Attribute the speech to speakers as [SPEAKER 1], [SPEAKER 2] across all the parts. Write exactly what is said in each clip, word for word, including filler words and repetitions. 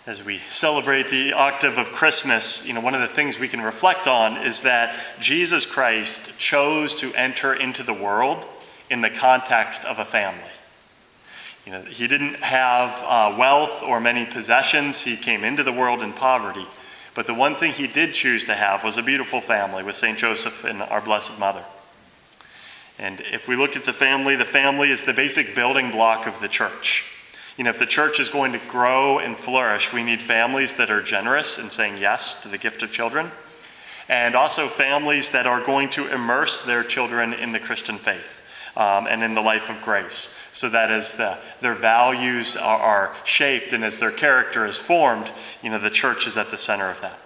[SPEAKER 1] As we celebrate the octave of Christmas, you know, one of the things we can reflect on is that Jesus Christ chose to enter into the world in the context of a family. You know, he didn't have uh, wealth or many possessions. He came into the world in poverty. But the one thing he did choose to have was a beautiful family with Saint Joseph and our Blessed Mother. And if we look at the family, the family is the basic building block of the church. You know, if the church is going to grow and flourish, we need families that are generous in saying yes to the gift of children, and also families that are going to immerse their children in the Christian faith um, and in the life of grace, so that as the, their values are, are shaped and as their character is formed, you know, the church is at the center of that.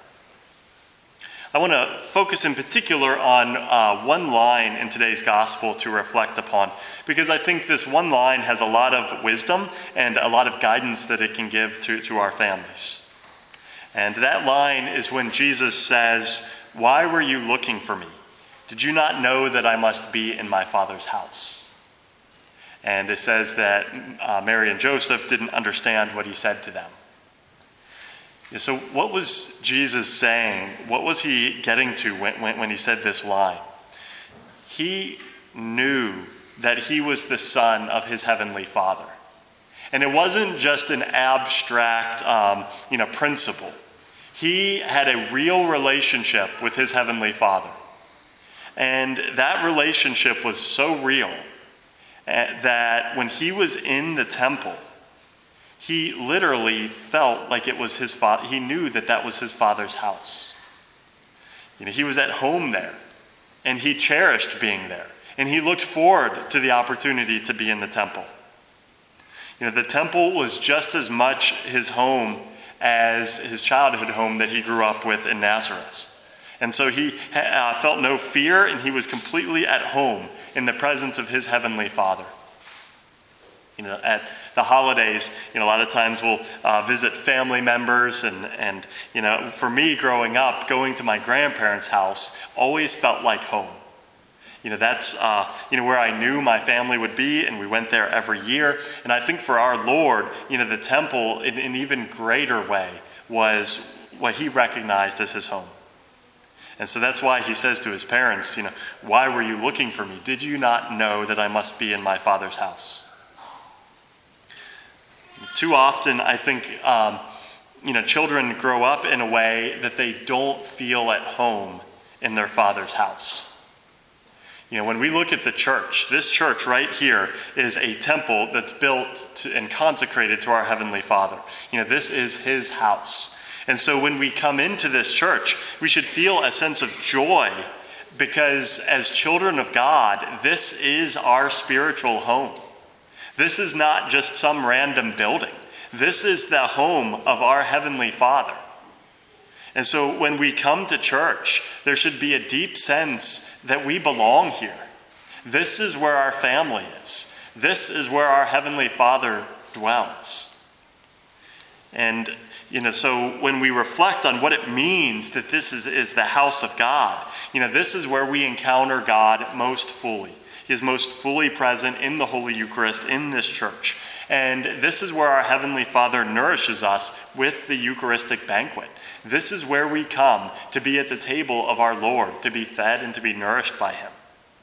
[SPEAKER 1] I want to focus in particular on uh, one line in today's gospel to reflect upon, because I think this one line has a lot of wisdom and a lot of guidance that it can give to, to our families. And that line is when Jesus says, "Why were you looking for me? Did you not know that I must be in my Father's house?" And it says that uh, Mary and Joseph didn't understand what he said to them. So what was Jesus saying? What was he getting to when, when, when he said this line? He knew that he was the son of his heavenly Father. And it wasn't just an abstract um, you know, principle. He had a real relationship with his heavenly Father. And that relationship was so real uh, that when he was in the temple, he literally felt like it was his father. He knew that that was his Father's house. You know, he was at home there, and he cherished being there, and he looked forward to the opportunity to be in the temple. You know, the temple was just as much his home as his childhood home that he grew up with in Nazareth. And so he uh, felt no fear, and he was completely at home in the presence of his heavenly Father. You know, at the holidays, you know, a lot of times we'll uh, visit family members, and, and, you know, for me growing up, going to my grandparents' house always felt like home. You know, that's, uh, you know, where I knew my family would be, and we went there every year. And I think for our Lord, you know, the temple in an even greater way was what he recognized as his home. And so that's why he says to his parents, you know, "Why were you looking for me? Did you not know that I must be in my Father's house?" Too often, I think, um, you know, children grow up in a way that they don't feel at home in their Father's house. You know, when we look at the church, this church right here is a temple that's built to, and consecrated to our Heavenly Father. You know, this is his house. And so when we come into this church, we should feel a sense of joy, because as children of God, this is our spiritual home. This is not just some random building. This is the home of our Heavenly Father. And so when we come to church, there should be a deep sense that we belong here. This is where our family is. This is where our Heavenly Father dwells. And, you know, so when we reflect on what it means that this is, is the house of God, you know, this is where we encounter God most fully. He is most fully present in the Holy Eucharist in this church. And this is where our Heavenly Father nourishes us with the Eucharistic banquet. This is where we come to be at the table of our Lord, to be fed and to be nourished by him.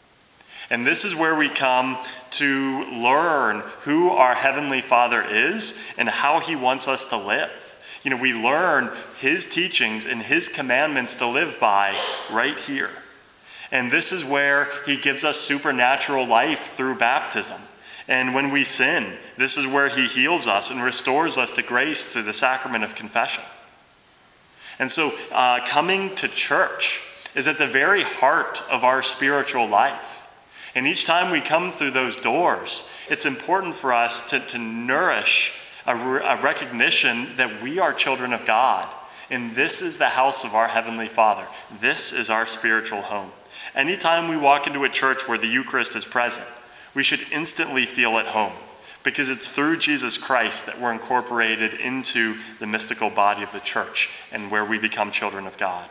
[SPEAKER 1] And this is where we come to learn who our Heavenly Father is and how he wants us to live. You know, we learn his teachings and his commandments to live by right here. And this is where he gives us supernatural life through baptism. And when we sin, this is where he heals us and restores us to grace through the sacrament of confession. And so uh, coming to church is at the very heart of our spiritual life. And each time we come through those doors, it's important for us to, to nourish a, a recognition that we are children of God. And this is the house of our Heavenly Father. This is our spiritual home. Anytime we walk into a church where the Eucharist is present, we should instantly feel at home, because it's through Jesus Christ that we're incorporated into the mystical body of the church and where we become children of God.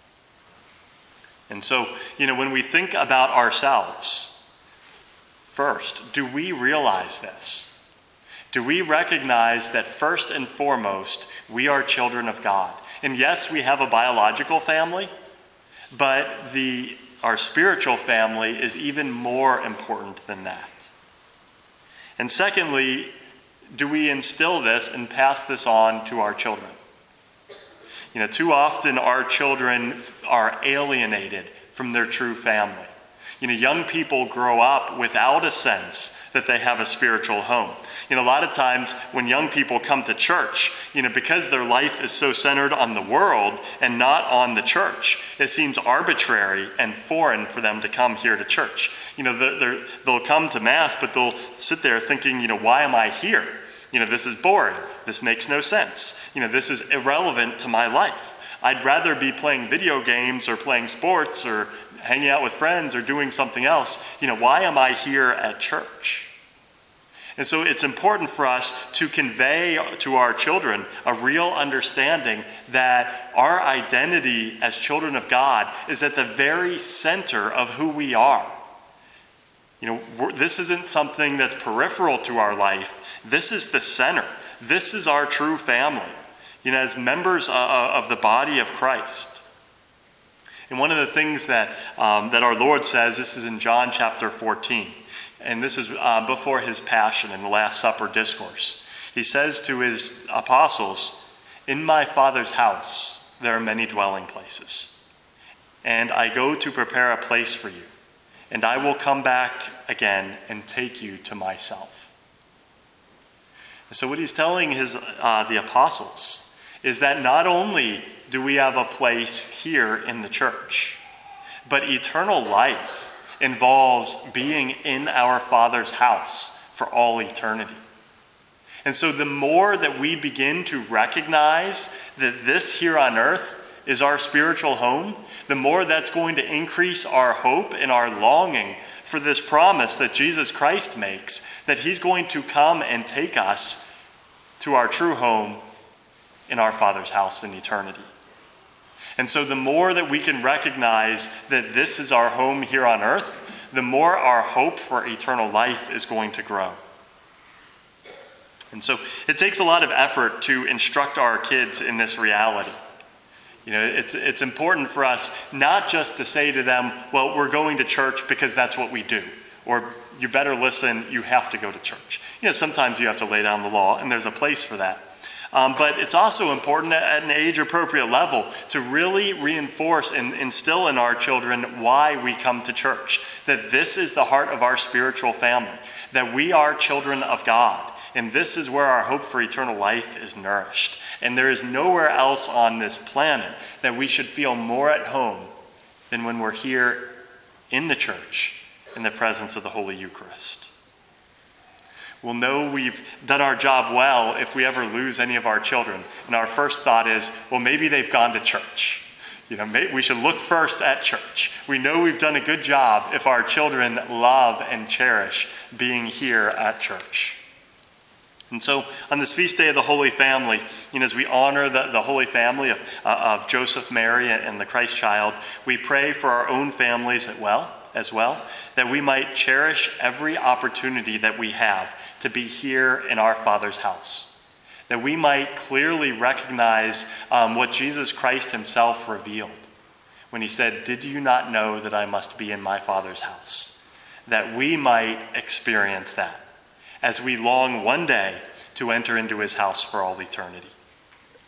[SPEAKER 1] And so, you know, when we think about ourselves, first, do we realize this? Do we recognize that first and foremost, we are children of God? And yes, we have a biological family, but the our spiritual family is even more important than that. And secondly, do we instill this and pass this on to our children? You know, too often our children are alienated from their true family. You know, young people grow up without a sense that they have a spiritual home. You know, a lot of times when young people come to church, you know, because their life is so centered on the world and not on the church, it seems arbitrary and foreign for them to come here to church. You know, they'll come to Mass, but they'll sit there thinking, you know, why am I here? You know, this is boring. This makes no sense. You know, this is irrelevant to my life. I'd rather be playing video games or playing sports or hanging out with friends or doing something else. You know, why am I here at church? And so it's important for us to convey to our children a real understanding that our identity as children of God is at the very center of who we are. You know, this isn't something that's peripheral to our life. This is the center. This is our true family, you know, as members of the body of Christ. And one of the things that, um, that our Lord says, this is in John chapter fourteen, and this is uh, before his passion in the Last Supper discourse. He says to his apostles, "In my Father's house there are many dwelling places, and I go to prepare a place for you, and I will come back again and take you to myself." And so what he's telling his uh, the apostles is that not only do we have a place here in the church, but eternal life involves being in our Father's house for all eternity. And so the more that we begin to recognize that this here on earth is our spiritual home, the more that's going to increase our hope and our longing for this promise that Jesus Christ makes, that he's going to come and take us to our true home in our Father's house in eternity. And so the more that we can recognize that this is our home here on earth, the more our hope for eternal life is going to grow. And so it takes a lot of effort to instruct our kids in this reality. You know, it's it's important for us not just to say to them, well, we're going to church because that's what we do, or you better listen, you have to go to church. You know, sometimes you have to lay down the law, and there's a place for that. Um, but it's also important at an age-appropriate level to really reinforce and instill in our children why we come to church, that this is the heart of our spiritual family, that we are children of God, and this is where our hope for eternal life is nourished. And there is nowhere else on this planet that we should feel more at home than when we're here in the church in the presence of the Holy Eucharist. We'll know we've done our job well if we ever lose any of our children. And our first thought is, well, maybe they've gone to church. You know, maybe we should look first at church. We know we've done a good job if our children love and cherish being here at church. And so on this feast day of the Holy Family, you know, as we honor the, the Holy Family of, uh, of Joseph, Mary, and the Christ child, we pray for our own families as well, as well, that we might cherish every opportunity that we have to be here in our Father's house, that we might clearly recognize um, what Jesus Christ himself revealed when he said, "Did you not know that I must be in my Father's house?" That we might experience that as we long one day to enter into his house for all eternity.